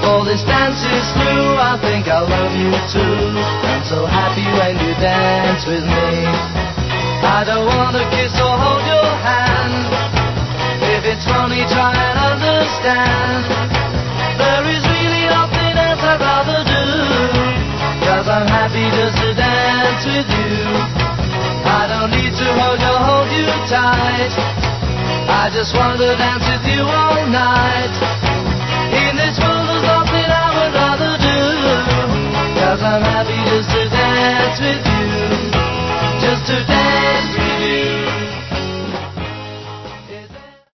all this dance is through, I think I love you too. I'm so happy when you dance with me. I don't wanna kiss or hold your hand. If it's funny, try and understand. There is really nothing else I'd rather do, 'cause I'm happy just to dance with you. I don't need to hold you tight. I just want to dance with you all night. In this world there's nothing I would rather do, 'cause I'm happy just to dance with you. Just to dance.